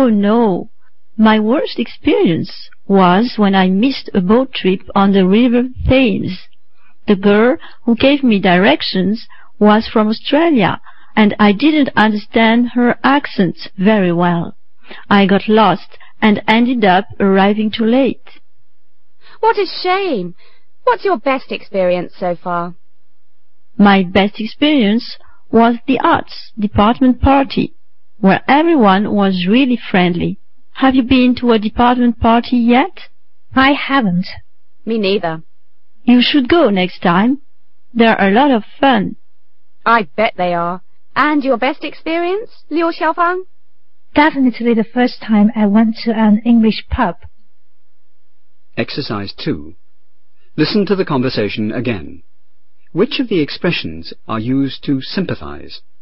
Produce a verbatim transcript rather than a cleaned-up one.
Oh, no. My worst experience was when I missed a boat trip on the River Thames. The girl who gave me directions was from Australia, and I didn't understand her accent very well. I got lost and ended up arriving too late. What a shame! What's your best experience so far? My best experience was the arts department party, where everyone was really friendly. Have you been to a department party yet? I haven't. Me neither. You should go next time. They're a lot of fun. I bet they are. And your best experience, Liu Xiaofang? Definitely the first time I went to an English pub. Exercise two. Listen to the conversation again. Which of the expressions are used to sympathize?